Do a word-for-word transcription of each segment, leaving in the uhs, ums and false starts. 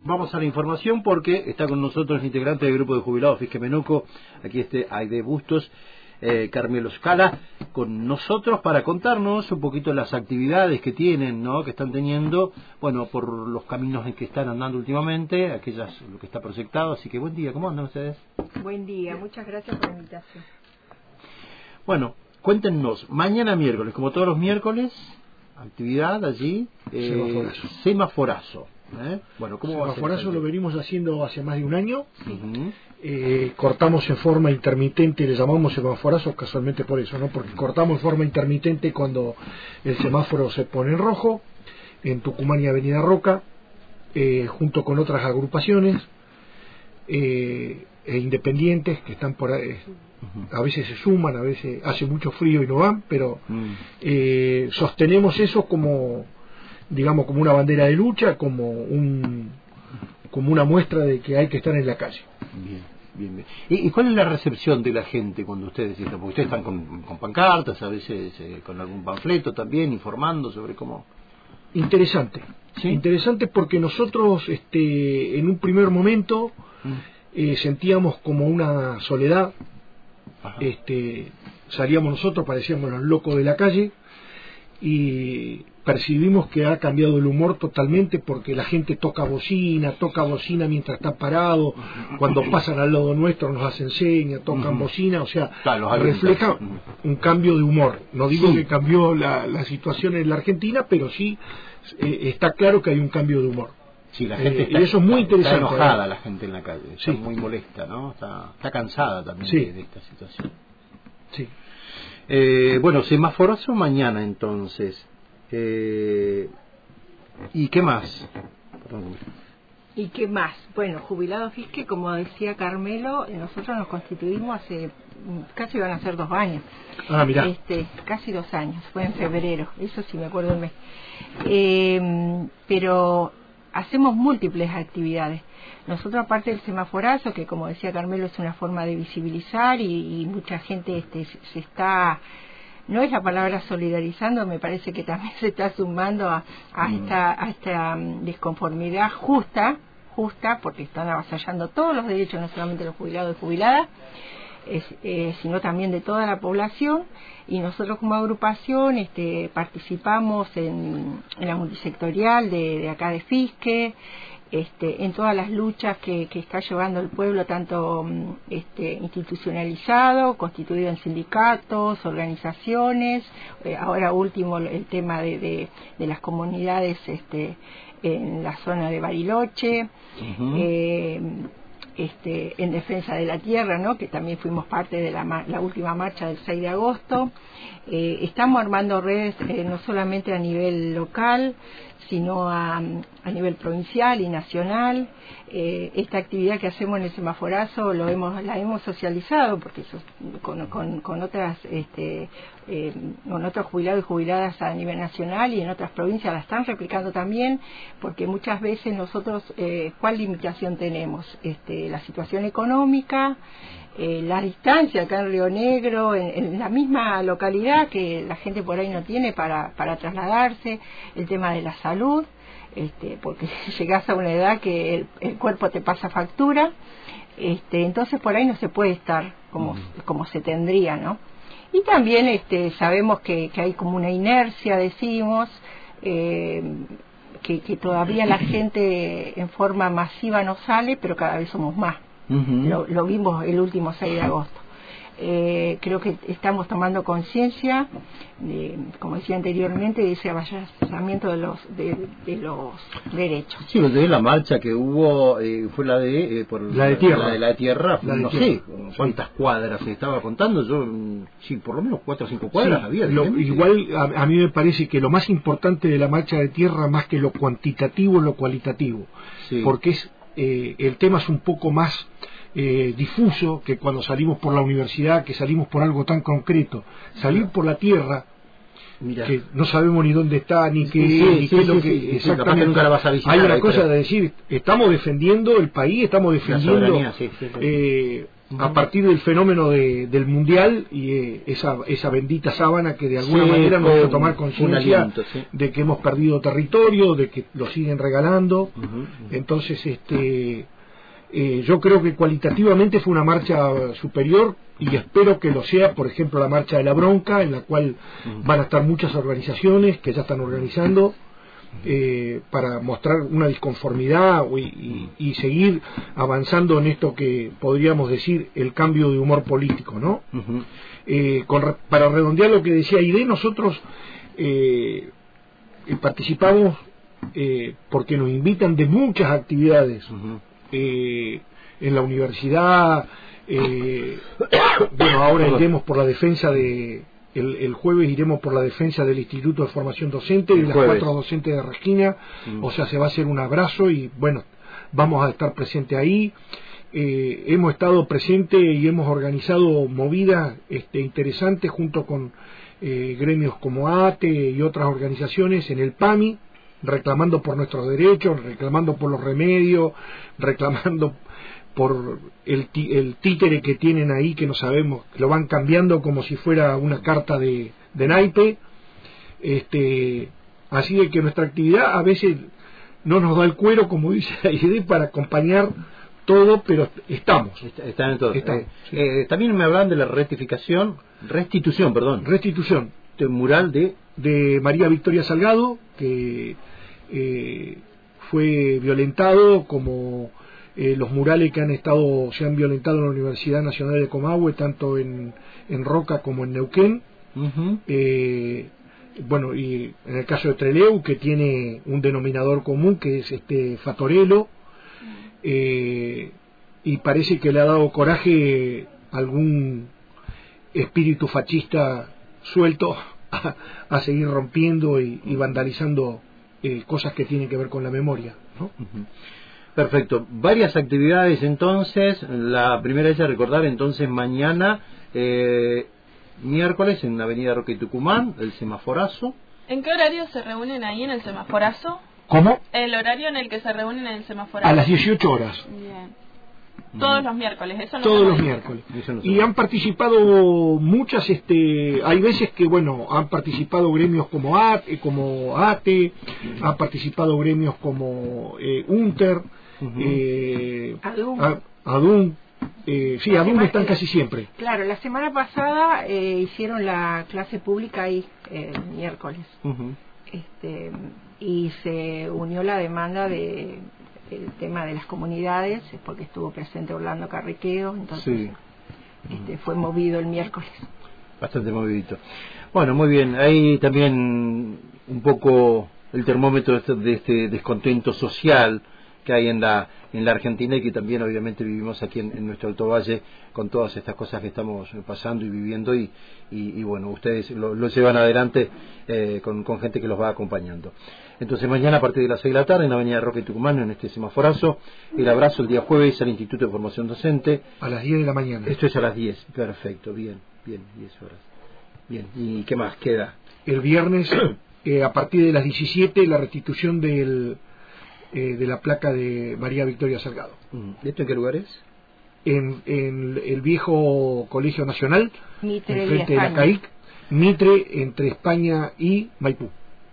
Vamos a la información porque está con nosotros el integrante del grupo de jubilados Fisque Menuco, aquí este Aide Bustos, eh, Carmelo Scala, con nosotros para contarnos un poquito las actividades que tienen, ¿no? Que están teniendo, bueno, por los caminos en que están andando últimamente, aquellas, lo que está proyectado. Así que buen día, ¿cómo andan ustedes? Buen día, muchas gracias por la invitación. Bueno, cuéntenos, mañana miércoles, como todos los miércoles, actividad allí, eh, semaforazo. Semaforazo. ¿Eh? Bueno, ¿cómo va a ser? Semaforazo lo venimos haciendo hace más de un año. Uh-huh. eh, cortamos en forma intermitente, le llamamos semaforazo casualmente por eso, ¿no? Porque cortamos en forma intermitente cuando el semáforo se pone en rojo, en Tucumán y Avenida Roca, eh, junto con otras agrupaciones eh, e independientes que están por ahí. A veces se suman, a veces hace mucho frío y no van, pero eh, sostenemos eso como, digamos, como una bandera de lucha, como un como una muestra de que hay que estar en la calle. Bien, bien, bien. ¿Y, y cuál es la recepción de la gente cuando ustedes están? Porque ustedes están con, con pancartas, a veces eh, con algún panfleto también, informando sobre cómo... Interesante, ¿Sí? Interesante porque nosotros este, en un primer momento eh, sentíamos como una soledad. Ajá. Este, salíamos nosotros, parecíamos los locos de la calle, y percibimos que ha cambiado el humor totalmente porque la gente toca bocina, toca bocina mientras está parado, cuando pasan al lado nuestro nos hacen señas, tocan uh-huh. bocina, o sea, claro, refleja uh-huh. un cambio de humor. No digo sí. que cambió la, la situación en la Argentina, pero sí eh, está claro que hay un cambio de humor. Sí, la gente eh, está, y eso es muy está, interesante. Está enojada ¿eh? La gente en la calle, está sí. muy molesta, ¿no? Está, está cansada también sí. de, de esta situación. Sí. Eh, bueno, semaforazo mañana entonces. Eh, ¿Y qué más? Perdón. ¿Y qué más? Bueno, Jubilado Fisque, como decía Carmelo, nosotros nos constituimos hace casi van a ser dos años. Ah, mirá. Este, casi dos años, fue en febrero, eso sí me acuerdo el mes. Eh, pero hacemos múltiples actividades. Nosotros, aparte del semaforazo, que como decía Carmelo es una forma de visibilizar y, y mucha gente este, se está, no es la palabra solidarizando, me parece que también se está sumando a, a, mm. esta, a esta desconformidad justa, justa, porque están avasallando todos los derechos, no solamente los jubilados y jubiladas, Es, eh, sino también de toda la población, y nosotros como agrupación este, participamos en, en la multisectorial de, de acá de Fisque, este, en todas las luchas que, que está llevando el pueblo, tanto este, institucionalizado, constituido en sindicatos, organizaciones, eh, ahora último el tema de, de, de las comunidades este, en la zona de Bariloche, uh-huh. eh, Este, en defensa de la tierra, ¿no? Que también fuimos parte de la, la última marcha del seis de agosto. Eh, estamos armando redes eh, no solamente a nivel local, sino a, a nivel provincial y nacional. Eh, esta actividad que hacemos en el semaforazo lo hemos, la hemos socializado porque eso, con, con, con otras este, eh, con otros jubilados y jubiladas a nivel nacional, y en otras provincias la están replicando también, porque muchas veces nosotros eh, ¿cuál limitación tenemos? Este, la situación económica, eh, la distancia acá en Río Negro, en, en la misma localidad que la gente por ahí no tiene para, para trasladarse, el tema de la salud, este, porque llegás a una edad que el, el cuerpo te pasa factura, este, entonces por ahí no se puede estar como, como se tendría, ¿no? Y también este, sabemos que, que hay como una inercia, decimos, eh, que, que todavía la gente en forma masiva no sale, pero cada vez somos más. Uh-huh. Lo, lo vimos el último seis de agosto. Eh, creo que estamos tomando conciencia, de, como decía anteriormente, de ese avasallamiento de los de, de los derechos. Sí, de la marcha que hubo eh, fue la de eh, por la de tierra, la de la tierra, la de no tierra. sé cuántas cuadras se estaba contando, yo sí, por lo menos cuatro o cinco cuadras sí, había. Lo, igual a, a mí me parece que lo más importante de la marcha de tierra, más que lo cuantitativo, es lo cualitativo, sí. Porque es eh, el tema es un poco más Eh, difuso que cuando salimos por la universidad, que salimos por algo tan concreto. Salir por la tierra, Mirá. que no sabemos ni dónde está, ni qué sí, es, sí, ni sí, qué es lo sí, que sí, exactamente. Sí, nunca la vas a visitar, hay una ahí, cosa pero... de decir, estamos defendiendo el país, estamos defendiendo sí, sí, sí. Eh, a partir del fenómeno de, del mundial y eh, esa esa bendita sábana que de alguna sí, manera nos hizo tomar conciencia sí. de que hemos perdido territorio, de que lo siguen regalando. Uh-huh, uh-huh. Entonces este eh, yo creo que cualitativamente fue una marcha superior y espero que lo sea, por ejemplo, la marcha de la bronca, en la cual uh-huh. van a estar muchas organizaciones que ya están organizando Eh, para mostrar una disconformidad y, y, y seguir avanzando en esto que podríamos decir el cambio de humor político, ¿no? Uh-huh. eh, con, para redondear lo que decía Aide, nosotros eh, participamos eh, porque nos invitan de muchas actividades uh-huh. eh, en la universidad, eh, bueno, ahora iremos por la defensa de El, el jueves iremos por la defensa del Instituto de Formación Docente y las jueves. cuatro docentes de Resquina, mm. o sea, se va a hacer un abrazo y bueno, vamos a estar presentes ahí. Eh, hemos estado presentes y hemos organizado movidas este, interesantes junto con eh, gremios como A T E y otras organizaciones en el PAMI, reclamando por nuestros derechos, reclamando por los remedios, reclamando por el, el títere que tienen ahí, que no sabemos, que lo van cambiando como si fuera una carta de, de naipe. Este, así de que nuestra actividad a veces no nos da el cuero, como dice Aide, para acompañar todo, pero estamos. Está, están en todo. Estamos, eh, sí. eh, también me hablan de la rectificación, restitución, perdón. Restitución. del mural de... de María Victoria Salgado, que eh, fue violentado como... Eh, los murales que han estado se han violentado en la Universidad Nacional de Comahue, tanto en, en Roca como en Neuquén. Uh-huh. eh, bueno, y en el caso de Trelew, que tiene un denominador común que es este Fatorello, eh, y parece que le ha dado coraje algún espíritu fascista suelto a, a seguir rompiendo y, y vandalizando eh, cosas que tienen que ver con la memoria, ¿no? Uh-huh. Perfecto. Varias actividades entonces. La primera es a recordar entonces mañana, eh, miércoles, en la Avenida Roca y Tucumán, el semaforazo. ¿En qué horario se reúnen ahí en el semaforazo? ¿Cómo? El horario en el que se reúnen en el semaforazo. A las dieciocho horas. Bien. Todos los miércoles, eso no. Todos los miércoles. No y han participado muchas, este, hay veces que, bueno, han participado gremios como A T E, como A T E, han participado gremios como eh, UNTER, uh-huh. eh, Adun. Adun, eh, sí, Adun están casi siempre. Claro, la semana pasada eh, hicieron la clase pública ahí, eh, el miércoles, uh-huh. este, y se unió la demanda de el tema de las comunidades, porque estuvo presente Orlando Carriqueo, entonces sí. este, fue movido el miércoles. Bastante movidito. Bueno, muy bien, ahí también un poco el termómetro de este, de este descontento social que hay en la en la Argentina y que también obviamente vivimos aquí en, en nuestro Alto Valle con todas estas cosas que estamos pasando y viviendo y, y, y bueno, ustedes lo, lo llevan adelante eh, con, con gente que los va acompañando. Entonces mañana a partir de las seis de la tarde en la Avenida Roca y Tucumán, en este semaforazo, el abrazo el día jueves al Instituto de Formación Docente. A las diez de la mañana. Esto es a las diez, perfecto, bien, bien, diez horas. Bien, ¿y qué más queda? El viernes, eh, a partir de las diecisiete, la restitución del... Eh, de la placa de María Victoria Salgado. Mm. ¿Esto en qué lugar es? En, en el viejo Colegio Nacional, Mitre, enfrente de la C A I C, Mitre, entre España y Maipú.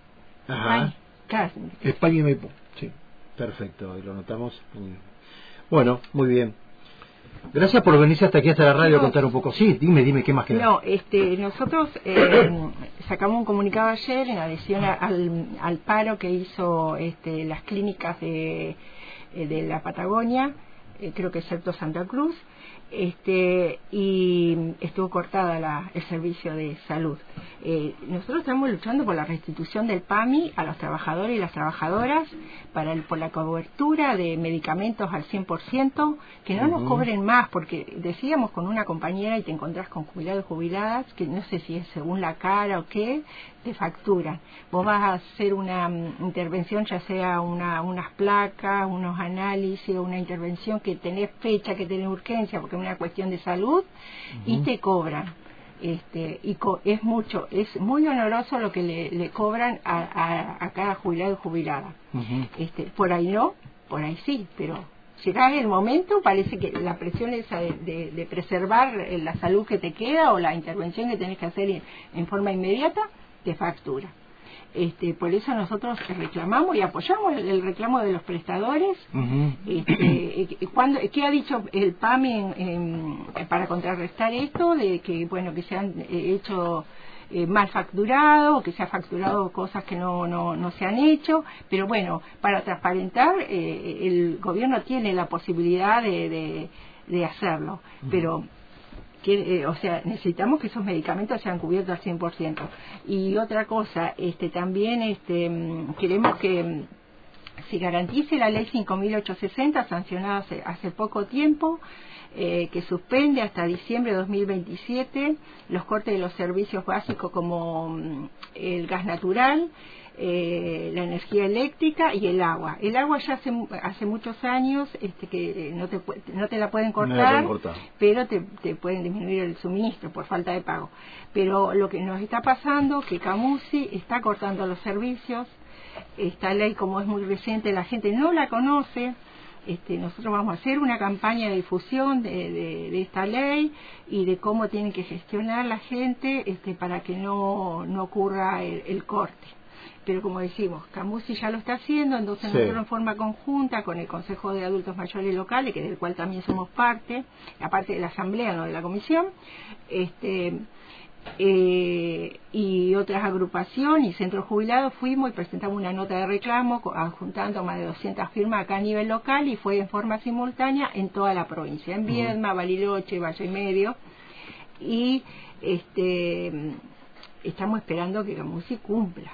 Ajá. Ay, España y Maipú, sí. Perfecto, ahí lo notamos. Bueno, muy bien. Gracias por venirse hasta aquí, hasta la radio, no, a contar un poco. Sí, dime, dime, ¿qué más queda? No, este, nosotros eh, sacamos un comunicado ayer en adición a, al, al paro que hizo este, las clínicas de, de la Patagonia, eh, creo que excepto Santa Cruz, este, y estuvo cortada la, el servicio de salud. Eh, nosotros estamos luchando por la restitución del PAMI a los trabajadores y las trabajadoras, para el, por la cobertura de medicamentos al cien por ciento, que no uh-huh. nos cobren más, porque decíamos con una compañera y te encontrás con jubilados y jubiladas, que no sé si es según la cara o qué, te facturan. Vos vas a hacer una um, intervención, ya sea una, unas placas, unos análisis, una intervención que tenés fecha, que tenés urgencia, porque es una cuestión de salud, uh-huh. y te cobran. Este, y co es mucho, es muy oneroso lo que le, le cobran a, a, a cada jubilado y jubilada. Uh-huh. Este, por ahí no, por ahí sí, pero llegás el momento, parece que la presión esa de, de, de preservar la salud que te queda o la intervención que tenés que hacer en, en forma inmediata, te factura. Este, por eso nosotros reclamamos y apoyamos el, el reclamo de los prestadores. Uh-huh. este, cuando, ¿Qué ha dicho el P A M I en, en, para contrarrestar esto? De que, bueno, que se han hecho eh, mal facturado, que se ha facturado cosas que no, no, no se han hecho, pero bueno, para transparentar, eh, el gobierno tiene la posibilidad de, de, de hacerlo, uh-huh. pero... Que, eh, o sea, necesitamos que esos medicamentos sean cubiertos al cien por ciento. Y otra cosa, este también este queremos que se garantice la ley cinco mil ochocientos sesenta, sancionada hace, hace poco tiempo, eh, que suspende hasta diciembre de dos mil veintisiete los cortes de los servicios básicos como mm, el gas natural, Eh, la energía eléctrica y el agua. El agua ya hace hace muchos años este, que no te no te la pueden cortar, no pero te, te pueden disminuir el suministro por falta de pago. Pero lo que nos está pasando que Camusi está cortando los servicios. Esta ley, como es muy reciente, la gente no la conoce. Este, nosotros vamos a hacer una campaña de difusión de, de, de esta ley y de cómo tiene que gestionar la gente este, para que no, no ocurra el, el corte. Pero como decimos, Camusi ya lo está haciendo, entonces sí. Nosotros en forma conjunta con el Consejo de Adultos Mayores Locales, que del cual también somos parte, aparte de la Asamblea, no de la Comisión, este eh, y otras agrupaciones y centros jubilados, fuimos y presentamos una nota de reclamo adjuntando más de doscientas firmas acá a nivel local y fue en forma simultánea en toda la provincia, en Viedma, uh-huh. Bariloche, Valle Medio, y este estamos esperando que Camusi cumpla.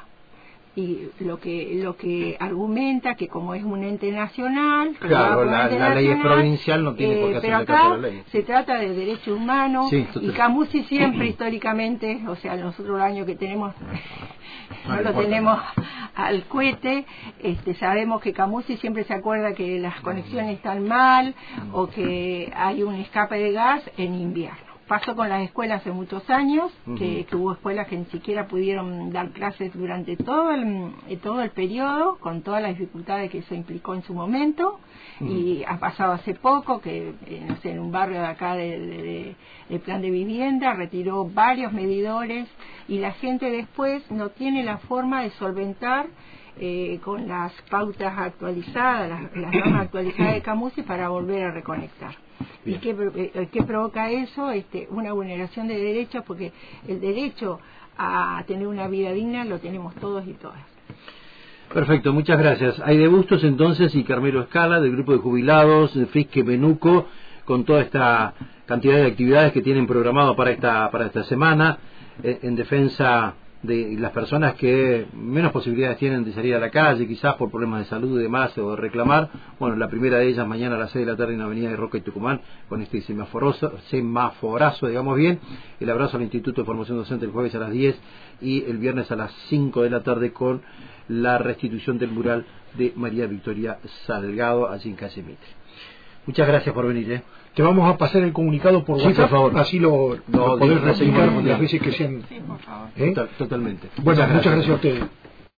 Y lo que lo que argumenta que como es un ente nacional, claro, la, ente la nacional, ley es provincial, no tiene eh, por qué hacerle caso a la ley. Se trata de derechos humanos, sí, y Camusi siempre históricamente, o sea, nosotros el año que tenemos no, no lo importa. Tenemos al cohete, este, sabemos que Camusi siempre se acuerda que las conexiones están mal o que hay un escape de gas en invierno. Pasó con las escuelas hace muchos años, uh-huh. que, que hubo escuelas que ni siquiera pudieron dar clases durante todo el, todo el periodo, con todas las dificultades que eso implicó en su momento, uh-huh. y ha pasado hace poco que, eh, no sé, en un barrio de acá de, de, de, de plan de vivienda retiró varios medidores y la gente después no tiene la forma de solventar eh, con las pautas actualizadas, las, las normas actualizadas de Camusi para volver a reconectar. ¿Y qué, eh, qué provoca eso? Este, una vulneración de derechos, porque el derecho a tener una vida digna lo tenemos todos y todas. Perfecto, muchas gracias. Aide Bustos entonces y Carmelo Scala del grupo de jubilados de Fisque Menuco, con toda esta cantidad de actividades que tienen programado para esta para esta semana eh, en defensa de las personas que menos posibilidades tienen de salir a la calle, quizás por problemas de salud y demás, o de reclamar. Bueno, la primera de ellas mañana a las seis de la tarde en la avenida de Roca y Tucumán, con este semaforazo, semaforazo, digamos bien. El abrazo al Instituto de Formación Docente el jueves a las diez y el viernes a las cinco de la tarde con la restitución del mural de María Victoria Salgado allí en calle Mitre. Muchas gracias por venir, ¿eh? Te vamos a pasar el comunicado por WhatsApp, sí, por favor. Así lo, no, lo podés replicar las veces que sean... Sí, por favor. ¿Eh? Total, totalmente. Bueno, muchas gracias, muchas gracias a ustedes.